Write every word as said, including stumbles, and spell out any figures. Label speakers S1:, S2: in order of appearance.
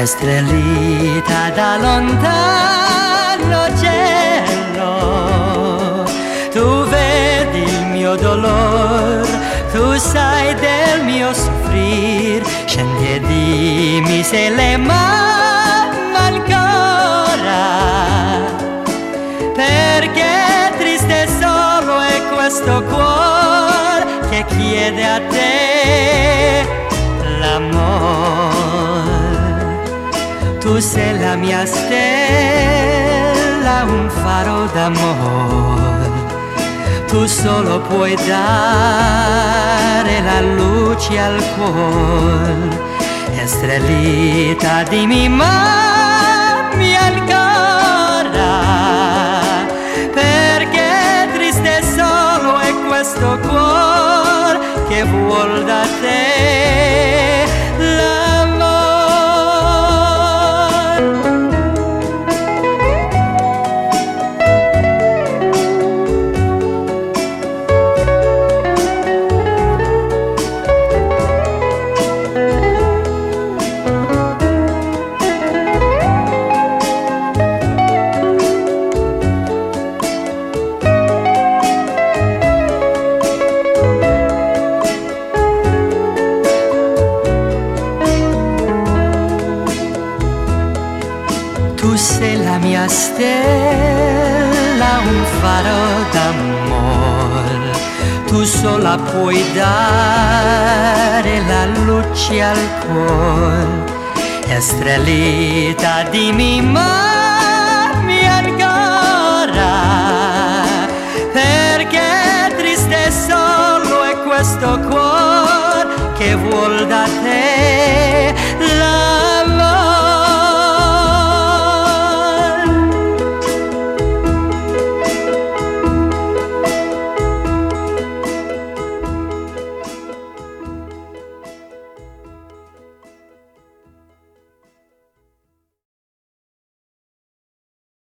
S1: estrellita da lontano cielo. Tu vedi il mio dolor, tu sai del mio soffrir, scendi e dimmi se le mamma ancora, perché triste e solo è questo cuore che chiede a te l'amor. Tu sei la mia stella, un faro d'amor, tu solo puoi dare la luce al cuore. Estrellita dimmi mammi ancora, perché triste e solo è questo cuore che vuol da te l'amor. Tu sei la mia stella, un faro d'amor, tu sola puoi dare la luce al cuore. Estrellita dimmi mammi ancora, perché triste e solo è questo cuore che vuol